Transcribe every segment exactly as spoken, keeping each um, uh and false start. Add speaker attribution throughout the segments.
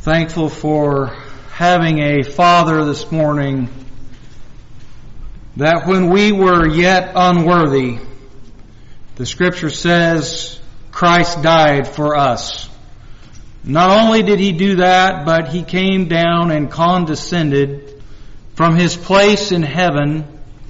Speaker 1: Thankful for having a Father this morning that when we were yet unworthy, the Scripture says Christ died for us. Not only did He do that, but He came down and condescended from His place in heaven,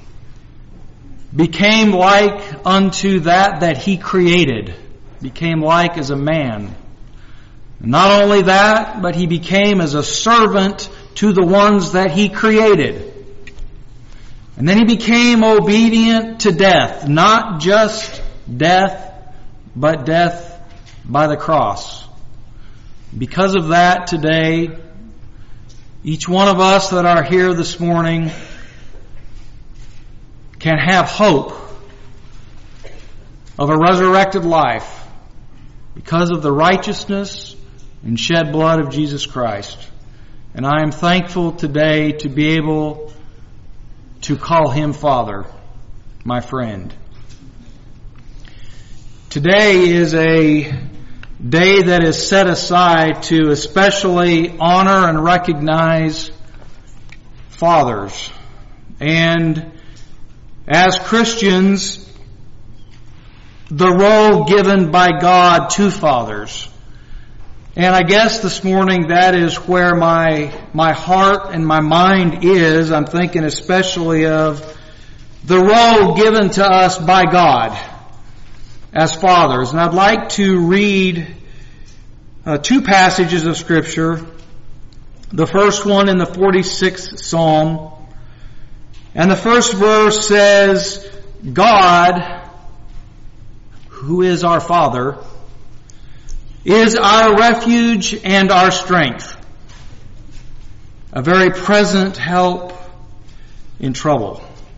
Speaker 1: became like unto that that He created, became like as a man. Not only that, but He became as a servant to the ones that He created. And then He became obedient to death, not just death, but death by the cross. Because of that, today, each one of us that are here this morning can have hope of a resurrected life because of the righteousness and shed blood of Jesus Christ. And I am thankful today to be able to call Him Father, my friend. Today is a day that is set aside to especially honor and recognize fathers. And as Christians, the role given by God to fathers. And I guess this morning that is where my my heart and my mind is. I'm thinking especially of the role given to us by God as fathers. And I'd like to read uh, two passages of Scripture. The first one in the forty-sixth Psalm. And the first verse says, God, who is our Father, is our refuge and our strength, a very present help in trouble.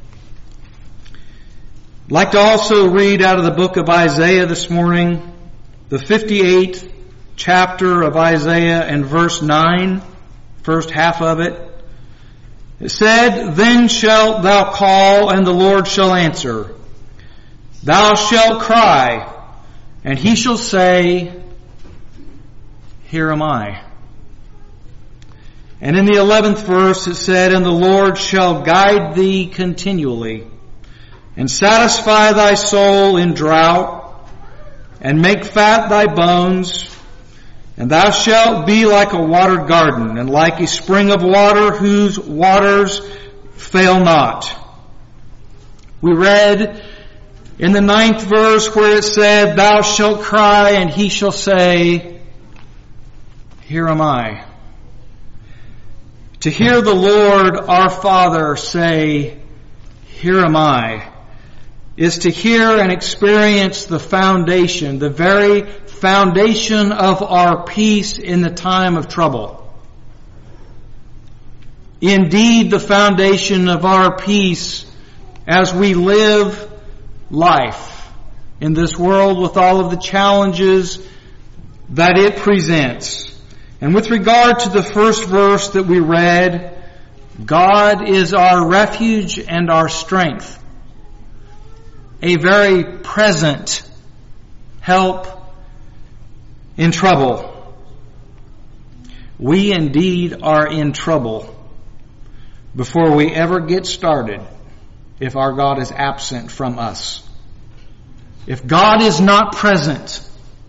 Speaker 1: I'd like to also read out of the book of Isaiah this morning, the fifty-eighth chapter of Isaiah and verse nine, first half of it. It said, Then shalt thou call, and the Lord shall answer. Thou shalt cry, and He shall say, Here am I. And in the eleventh verse it said, And the Lord shall guide thee continually, and satisfy thy soul in drought, and make fat thy bones, and thou shalt be like a watered garden, and like a spring of water whose waters fail not. We read in the ninth verse where it said, Thou shalt cry, and He shall say, Here am I. To hear the Lord our Father say, Here am I, is to hear and experience the foundation, the very foundation of our peace in the time of trouble. Indeed, the foundation of our peace as we live life in this world with all of the challenges that it presents. And with regard to the first verse that we read, God is our refuge and our strength, a very present help in trouble. We indeed are in trouble before we ever get started if our God is absent from us. If God is not present,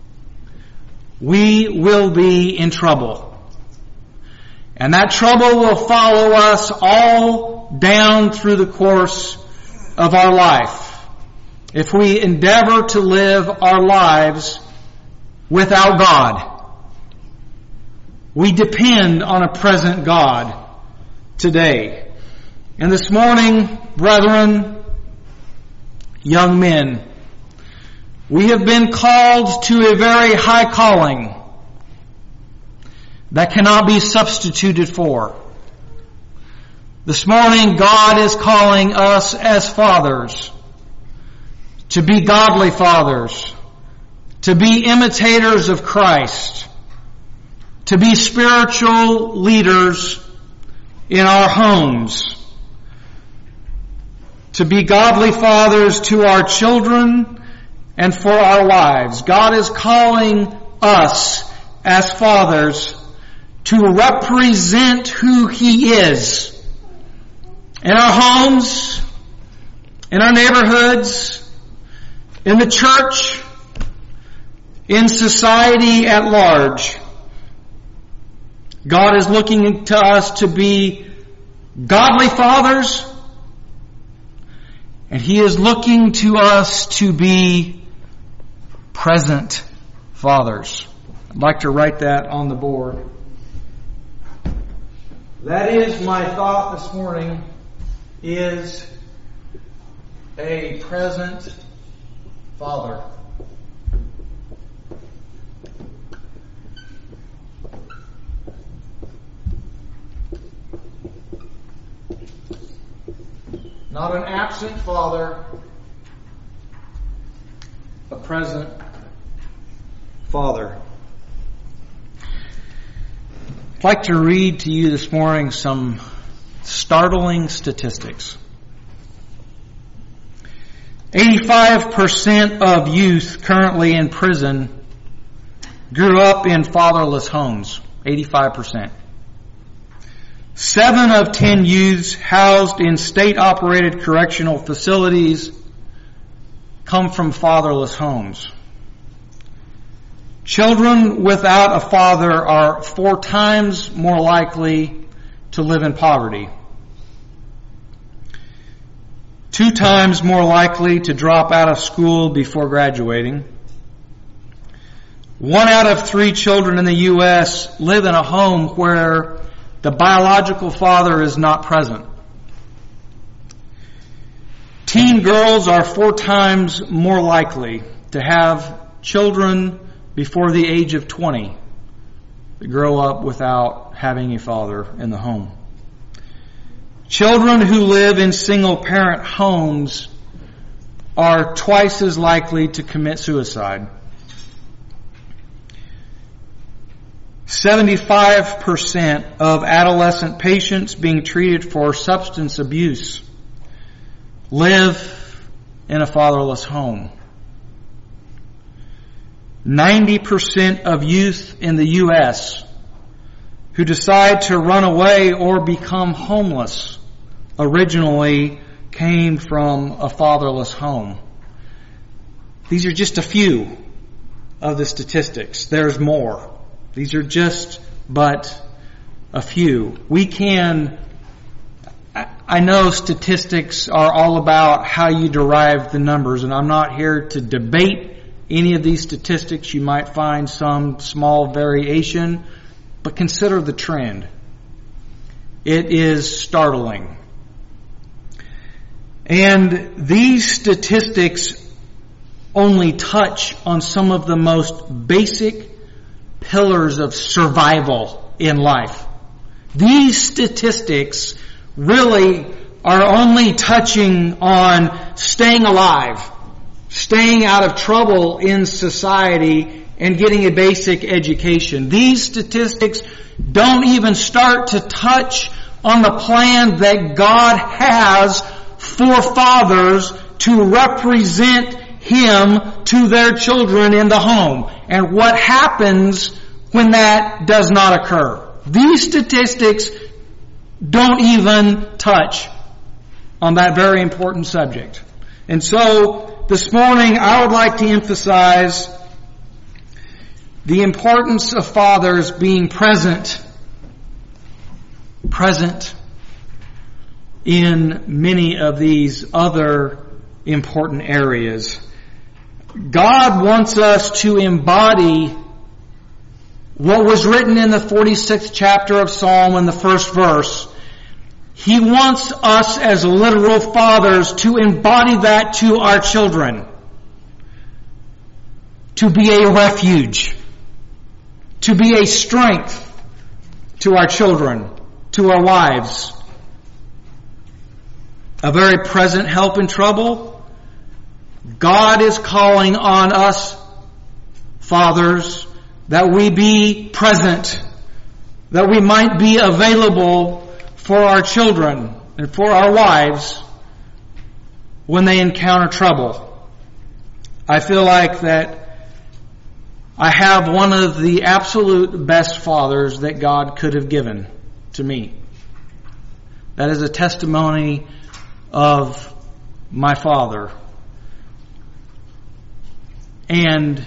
Speaker 1: we will be in trouble. And that trouble will follow us all down through the course of our life if we endeavor to live our lives without God. We depend on a present God today. And this morning, brethren, young men, we have been called to a very high calling that cannot be substituted for. This morning, God is calling us as fathers to be godly fathers, to be imitators of Christ, to be spiritual leaders in our homes, to be godly fathers to our children and for our wives. God is calling us as fathers to represent who He is in our homes, in our neighborhoods, in the church, in society at large. God is looking to us to be godly fathers, and He is looking to us to be present fathers. I'd like to write that on the board. That is my thought this morning, is a present father. Not an absent father, a present father. I'd like to read to you this morning some startling statistics. eighty-five percent of youth currently in prison grew up in fatherless homes. eighty-five percent. Seven of ten youths housed in state-operated correctional facilities come from fatherless homes. Children without a father are four times more likely to live in poverty. Two times more likely to drop out of school before graduating. One out of three children in the U S live in a home where the biological father is not present. Teen girls are four times more likely to have children before the age of twenty that grow up without having a father in the home. Children who live in single-parent homes are twice as likely to commit suicide. seventy-five percent of adolescent patients being treated for substance abuse live in a fatherless home. ninety percent of youth in the U S who decide to run away or become homeless originally came from a fatherless home. These are just a few of the statistics. There's more. These are just but a few. We can, I know statistics are all about how you derive the numbers, and I'm not here to debate any of these statistics. You might find some small variation, but consider the trend. It is startling. And these statistics only touch on some of the most basic pillars of survival in life. These statistics really are only touching on staying alive, staying out of trouble in society, and getting a basic education. These statistics don't even start to touch on the plan that God has for fathers to represent Him to their children in the home, and what happens when that does not occur. These statistics don't even touch on that very important subject. And so this morning I would like to emphasize the importance of fathers being present, present in many of these other important areas. God wants us to embody what was written in the forty-sixth chapter of Psalm in the first verse. He wants us as literal fathers to embody that to our children. To be a refuge. To be a strength to our children, to our wives. A very present help in trouble. God is calling on us, fathers, that we be present, that we might be available for our children and for our wives when they encounter trouble. I feel like that I have one of the absolute best fathers that God could have given to me. That is a testimony of my father. And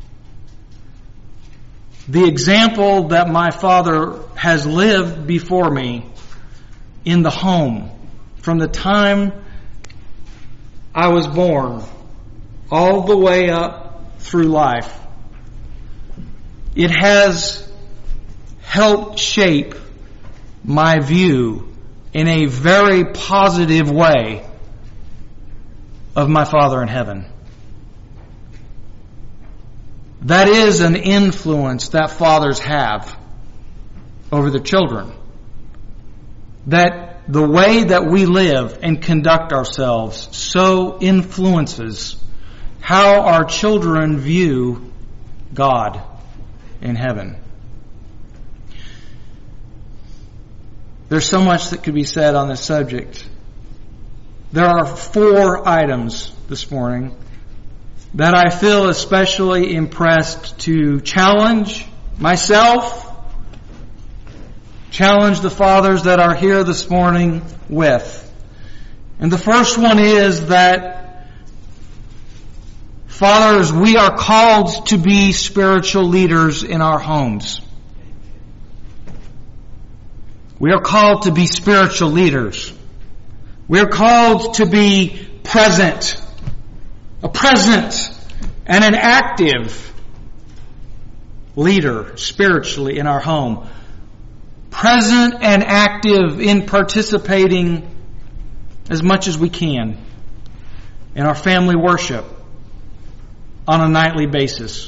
Speaker 1: the example that my father has lived before me in the home, from the time I was born all the way up through life, it has helped shape my view in a very positive way of my Father in heaven. That is an influence that fathers have over their children. That the way that we live and conduct ourselves so influences how our children view God in heaven. There's so much that could be said on this subject. There are four items this morning that I feel especially impressed to challenge myself, challenge the fathers that are here this morning with. And the first one is that, fathers, we are called to be spiritual leaders in our homes. We are called to be spiritual leaders. We are called to be present. A present and an active leader spiritually in our home. Present and active in participating as much as we can in our family worship on a nightly basis.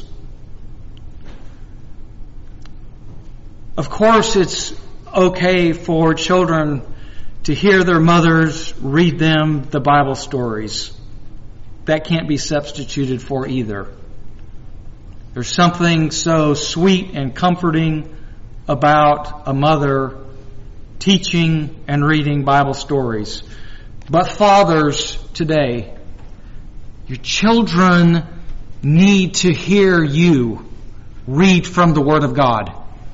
Speaker 1: Of course, it's okay for children to hear their mothers read them the Bible stories. That can't be substituted for either. There's something so sweet and comforting about a mother teaching and reading Bible stories. But fathers today, your children need to hear you read from the Word of God.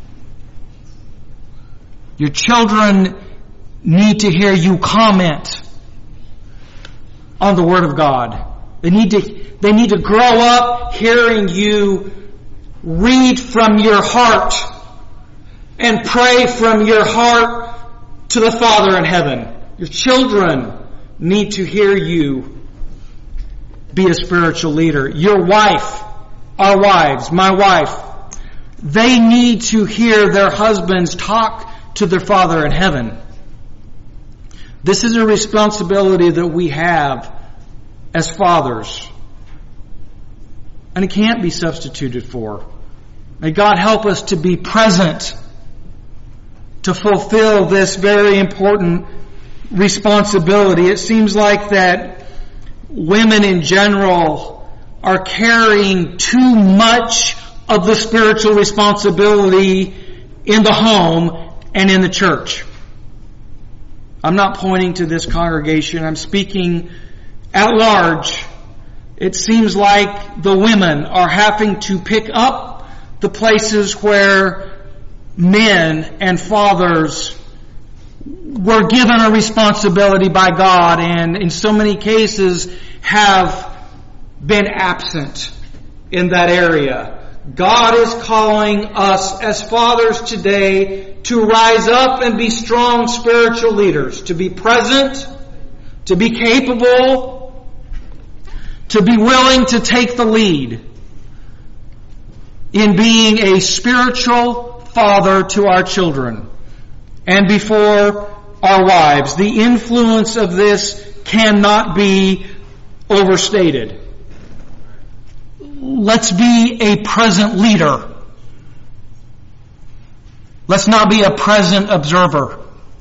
Speaker 1: Your children need to hear you comment on the Word of God. They need to, they need to grow up hearing you read from your heart and pray from your heart to the Father in heaven. Your children need to hear you be a spiritual leader. Your wife, our wives, my wife, they need to hear their husbands talk to their Father in heaven. This is a responsibility that we have as fathers. And it can't be substituted for. May God help us to be present to fulfill this very important responsibility. It seems like that women in general are carrying too much of the spiritual responsibility in the home and in the church. I'm not pointing to this congregation. I'm speaking at large. It seems like the women are having to pick up the places where men and fathers were given a responsibility by God, and in so many cases have been absent in that area. God is calling us as fathers today to rise up and be strong spiritual leaders, to be present, to be capable, to be willing to take the lead in being a spiritual father to our children and before our wives. The influence of this cannot be overstated. Let's be a present leader. Let's not be a present observer.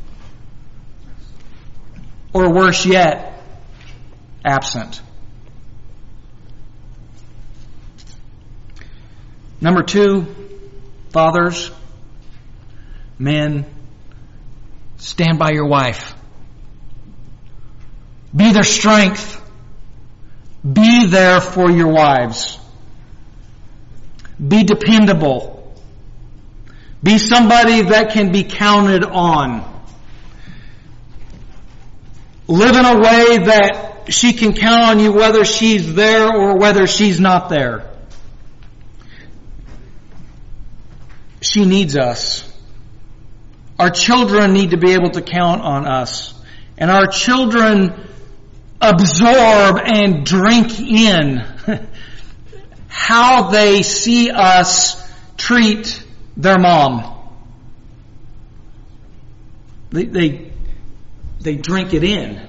Speaker 1: Or worse yet, absent. Number two, fathers, men, stand by your wife. Be their strength. Be there for your wives. Be dependable. Be somebody that can be counted on. Live in a way that she can count on you whether she's there or whether she's not there. She needs us. Our children need to be able to count on us. And our children absorb and drink in how they see us treat their mom. They, they, they drink it in.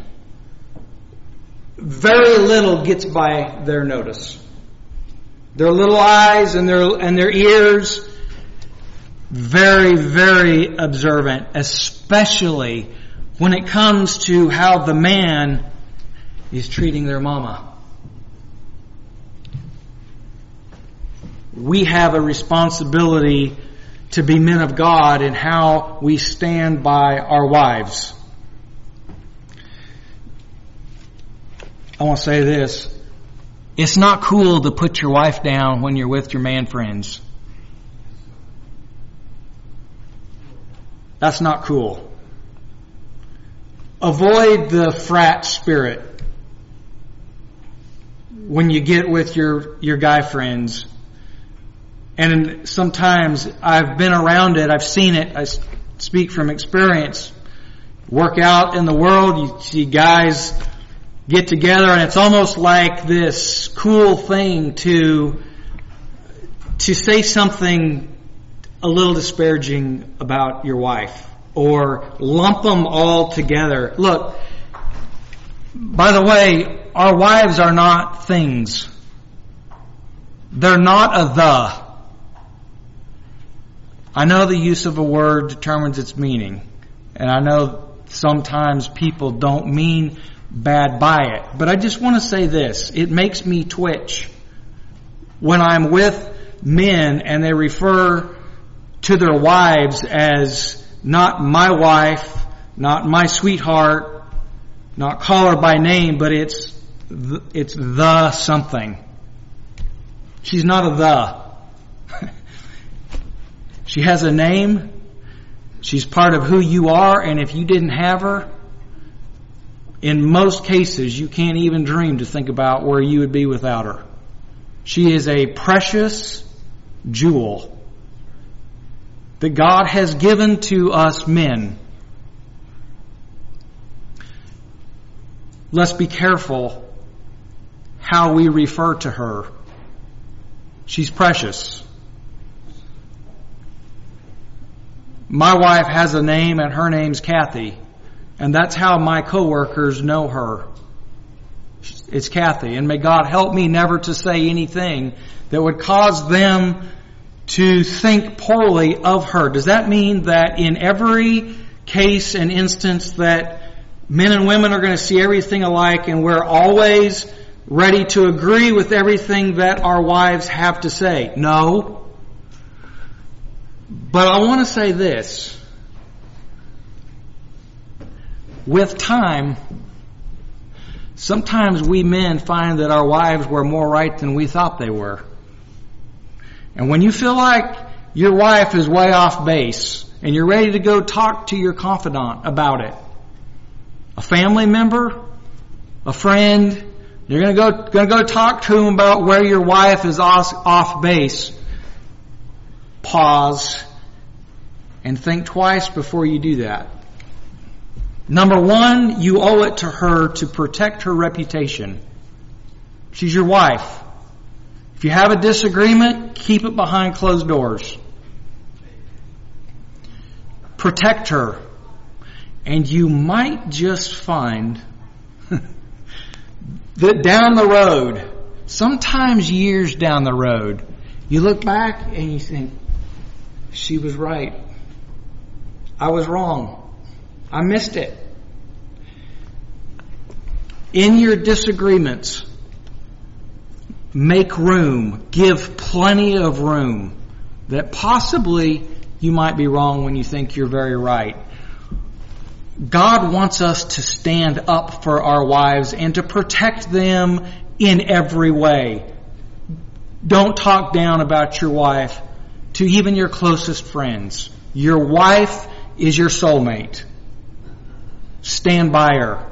Speaker 1: Very little gets by their notice. Their little eyes and their, and their ears, very, very observant, especially when it comes to how the man is treating their mama. We have a responsibility to be men of God in how we stand by our wives. I want to say this. It's not cool to put your wife down when you're with your man friends. That's not cool. Avoid the frat spirit when you get with your, your guy friends. And sometimes I've been around it, I've seen it, I speak from experience. Work out in the world, you see guys get together and it's almost like this cool thing to, to say something a little disparaging about your wife or lump them all together. Look, by the way, our wives are not things. They're not a the. I know the use of a word determines its meaning. And I know sometimes people don't mean bad by it. But I just want to say this. It makes me twitch when I'm with men and they refer to their wives as not my wife, not my sweetheart, not call her by name, but it's the, it's the something. She's not a the. She has a name. She's part of who you are, and if you didn't have her, in most cases, you can't even dream to think about where you would be without her. She is a precious jewel that God has given to us men. Let's be careful how we refer to her. She's precious. My wife has a name and her name's Kathy. And that's how my coworkers know her. It's Kathy. And may God help me never to say anything that would cause them to think poorly of her. Does that mean that in every case and instance that men and women are going to see everything alike and we're always ready to agree with everything that our wives have to say? No. But I want to say this. With time, sometimes we men find that our wives were more right than we thought they were. And when you feel like your wife is way off base and you're ready to go talk to your confidant about it, a family member, a friend, you're going to go going to go talk to him about where your wife is off, off base. Pause and think twice before you do that. Number one, you owe it to her to protect her reputation. She's your wife. If you have a disagreement, keep it behind closed doors. Protect her. And you might just find that down the road, sometimes years down the road, you look back and you think, she was right. I was wrong. I missed it. In your disagreements, make room. Give plenty of room. That possibly you might be wrong when you think you're very right. God wants us to stand up for our wives and to protect them in every way. Don't talk down about your wife to even your closest friends. Your wife is your soulmate. Stand by her.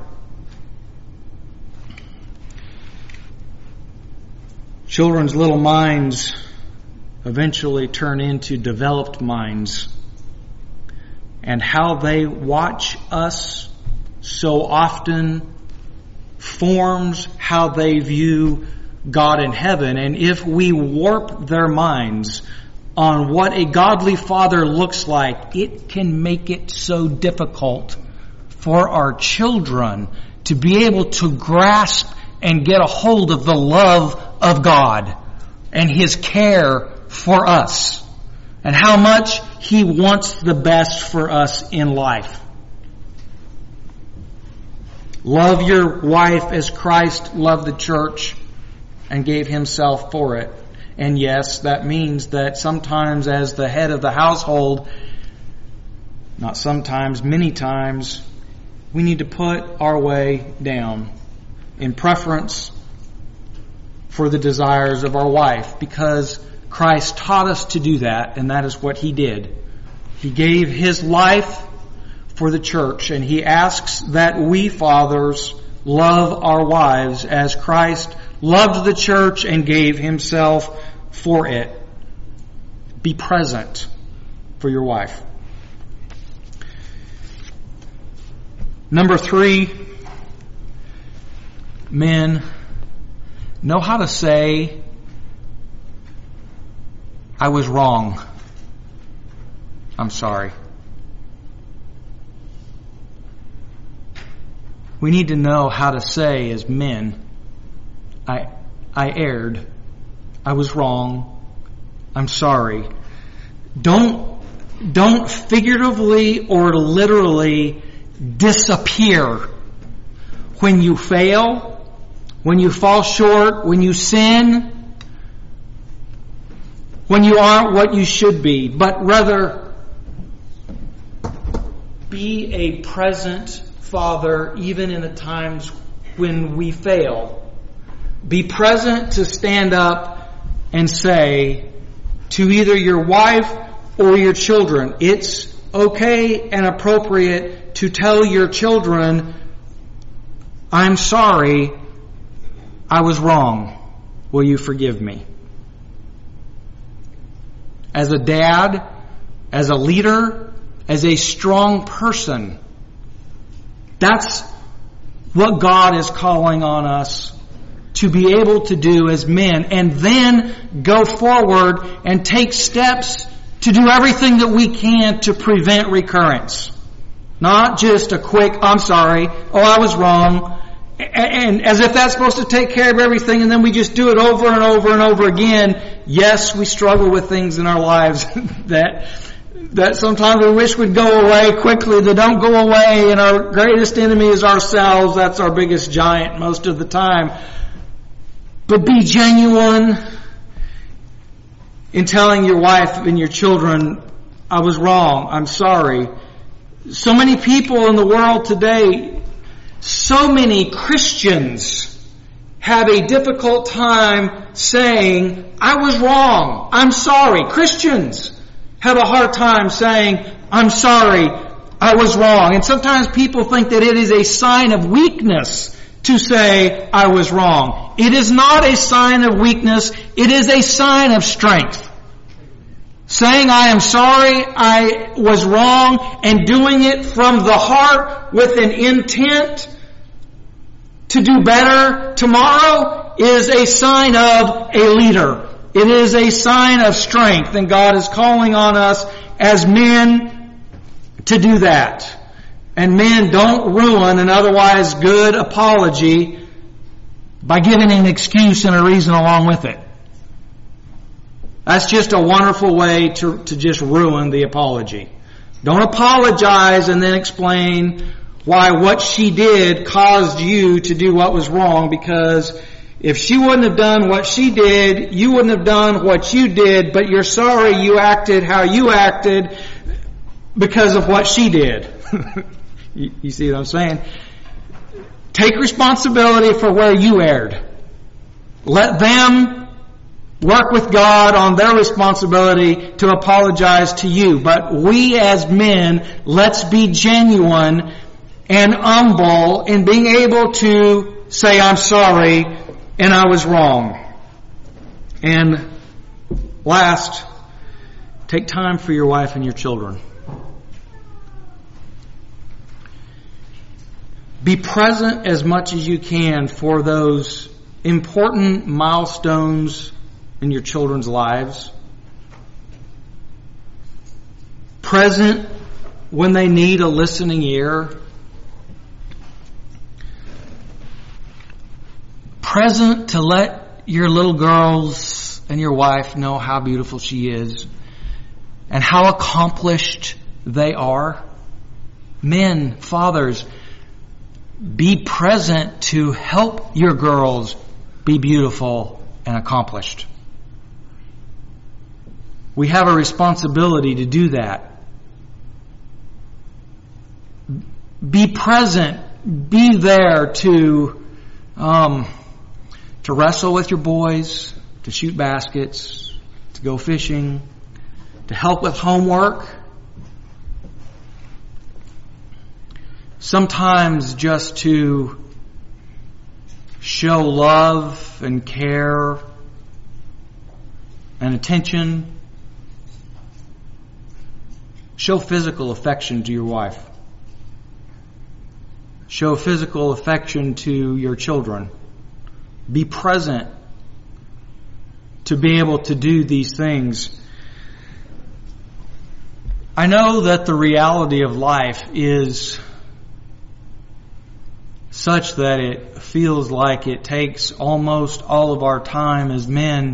Speaker 1: Children's little minds eventually turn into developed minds. And how they watch us so often forms how they view God in heaven. And if we warp their minds on what a godly father looks like, it can make it so difficult for our children to be able to grasp and get a hold of the love of God and His care for us and how much He wants the best for us in life. Love your wife as Christ loved the church and gave Himself for it. And yes, that means that sometimes as the head of the household, not sometimes, many times, we need to put our way down in preference for the desires of our wife, because Christ taught us to do that, and that is what He did. He gave His life for the church, and He asks that we fathers love our wives as Christ loved the church and gave Himself for it. Be present for your wife. Number three, men, know how to say, I was wrong. I'm sorry. We need to know how to say as men, I, I erred. I was wrong. I'm sorry. Don't, don't figuratively or literally disappear when you fail, when you fall short, when you sin, when you aren't what you should be, but rather be a present father even in the times when we fail. Be present to stand up and say to either your wife or your children, it's okay and appropriate to tell your children, I'm sorry, I was wrong. Will you forgive me? As a dad, as a leader, as a strong person, that's what God is calling on us to be able to do as men, and then go forward and take steps to do everything that we can to prevent recurrence. Not just a quick, I'm sorry, oh, I was wrong, and as if that's supposed to take care of everything, and then we just do it over and over and over again. Yes, we struggle with things in our lives that that sometimes we wish would go away quickly. They don't go away, and our greatest enemy is ourselves. That's our biggest giant most of the time. But be genuine in telling your wife and your children, I was wrong, I'm sorry. So many people in the world today, so many Christians have a difficult time saying, I was wrong, I'm sorry. Christians have a hard time saying, I'm sorry, I was wrong. And sometimes people think that it is a sign of weakness to say, I was wrong. It is not a sign of weakness. It is a sign of strength. Saying, I am sorry, I was wrong, and doing it from the heart with an intent to do better tomorrow is a sign of a leader. It is a sign of strength, and God is calling on us as men to do that. And men, don't ruin an otherwise good apology by giving an excuse and a reason along with it. That's just a wonderful way to, to just ruin the apology. Don't apologize and then explain why what she did caused you to do what was wrong, because if she wouldn't have done what she did, you wouldn't have done what you did, but you're sorry you acted how you acted because of what she did. You, you see what I'm saying? Take responsibility for where you erred. Let them work with God on their responsibility to apologize to you. But we as men, let's be genuine and humble in being able to say, I'm sorry and I was wrong. And last, take time for your wife and your children. Be present as much as you can for those important milestones in your children's lives. Present when they need a listening ear. Present to let your little girls and your wife know how beautiful she is and how accomplished they are. Men, fathers, be present to help your girls be beautiful and accomplished. We have a responsibility to do that. Be present. Be there to um, to wrestle with your boys, to shoot baskets, to go fishing, to help with homework. Sometimes just to show love and care and attention. Show physical affection to your wife. Show physical affection to your children. Be present to be able to do these things. I know that the reality of life is such that it feels like it takes almost all of our time as men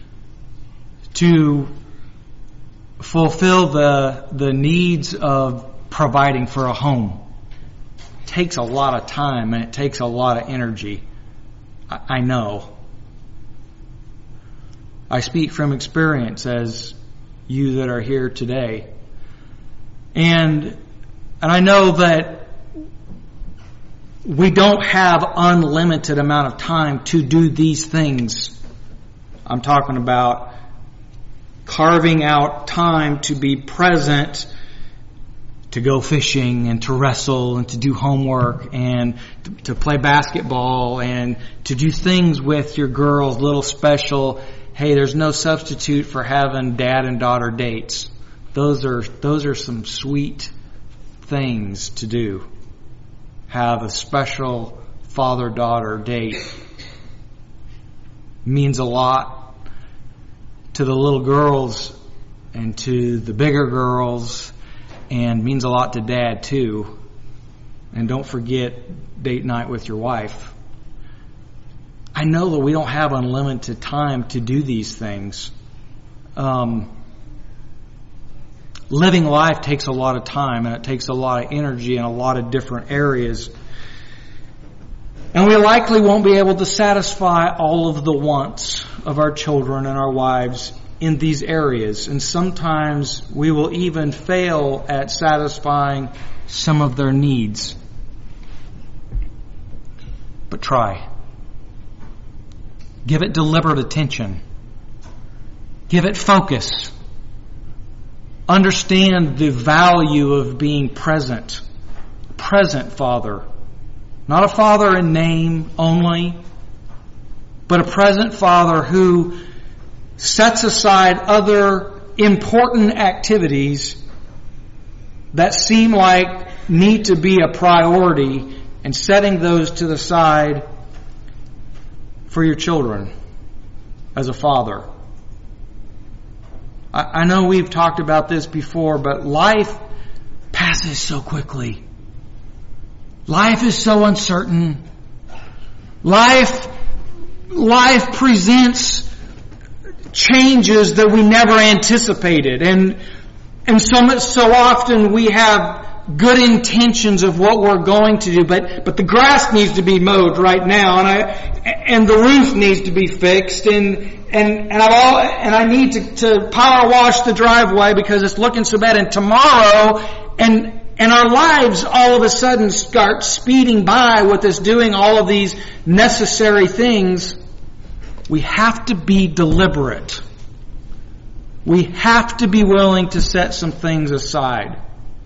Speaker 1: to fulfill the the needs of providing for a home. It takes a lot of time and it takes a lot of energy. I, I know. I speak from experience as you that are here today. And and I know that we don't have unlimited amount of time to do these things. I'm talking about carving out time to be present, to go fishing and to wrestle and to do homework and to, to play basketball and to do things with your girls, little special. Hey, there's no substitute for having dad and daughter dates. Those are, those are some sweet things to do. Have a special father-daughter date. Means a lot to the little girls and to the bigger girls, and means a lot to dad too. And don't forget date night with your wife. I know that we don't have unlimited time to do these things. Um, living life takes a lot of time, and it takes a lot of energy in a lot of different areas. And we likely won't be able to satisfy all of the wants of our children and our wives in these areas. And sometimes we will even fail at satisfying some of their needs. But try. Give it deliberate attention. Give it focus. Understand the value of being present. Present father. Not a father in name only, but a present father who sets aside other important activities that seem like need to be a priority and setting those to the side for your children as a father. I, I know we've talked about this before, but life passes so quickly. Life is so uncertain. Life, life presents changes that we never anticipated. And, and so much, so often we have good intentions of what we're going to do, but, but the grass needs to be mowed right now, and I, and the roof needs to be fixed, and, and, and I've all, and I need to, to power wash the driveway because it's looking so bad, and tomorrow, and, And our lives all of a sudden start speeding by with us doing all of these necessary things. we have to be deliberate. We have to be willing to set some things aside.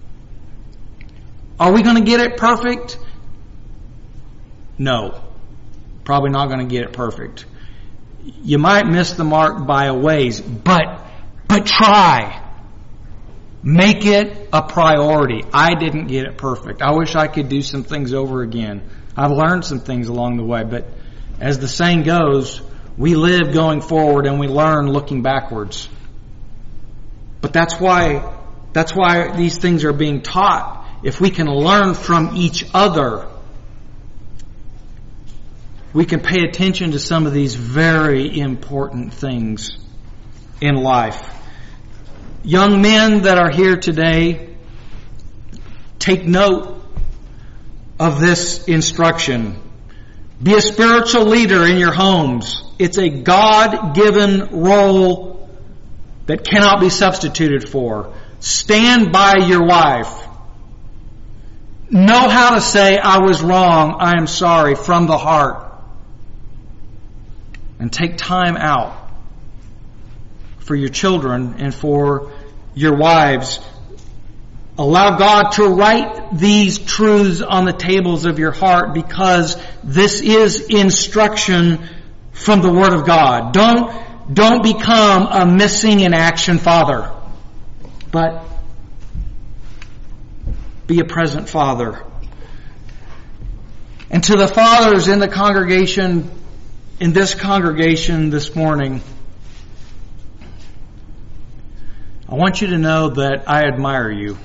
Speaker 1: Are we going to get it perfect? No. Probably not going to get it perfect. You might miss the mark by a ways, but, but try. Make it a priority. I didn't get it perfect. I wish I could do some things over again. I've learned some things along the way, but as the saying goes, we live going forward and we learn looking backwards. But that's why, that's why these things are being taught. If we can learn from each other, we can pay attention to some of these very important things in life. Young men that are here today, take note of this instruction. Be a spiritual leader in your homes. It's a God-given role that cannot be substituted for. Stand by your wife. Know how to say, I was wrong, I am sorry, from the heart. And take time out for your children and for your wives. Allow God to write these truths on the tables of your heart, because this is instruction from the Word of God. Don't, don't become a missing in action father, but be a present father. And to the fathers in the congregation, in this congregation this morning, I want you to know that I admire you.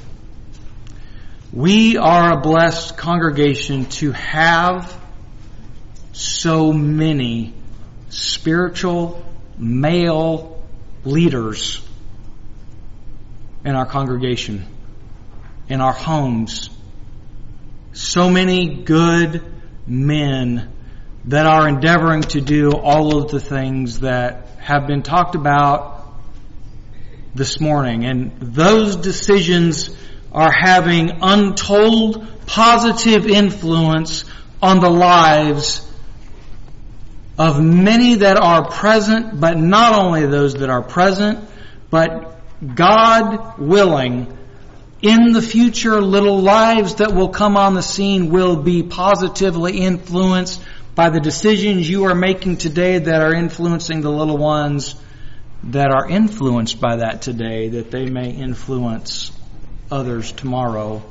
Speaker 1: We are a blessed congregation to have so many spiritual male leaders in our congregation, in our homes. So many good men that are endeavoring to do all of the things that have been talked about this morning. And those decisions are having untold positive influence on the lives of many that are present, but not only those that are present, but God willing, in the future, little lives that will come on the scene will be positively influenced by the decisions you are making today that are influencing the little ones that are influenced by that today, that they may influence others tomorrow.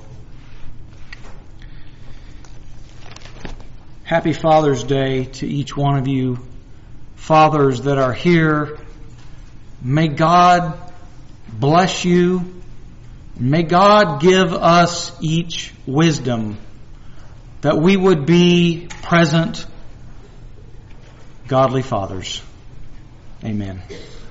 Speaker 1: Happy Father's Day to each one of you fathers that are here. May God bless you. May God give us each wisdom that we would be present, godly fathers. Amen.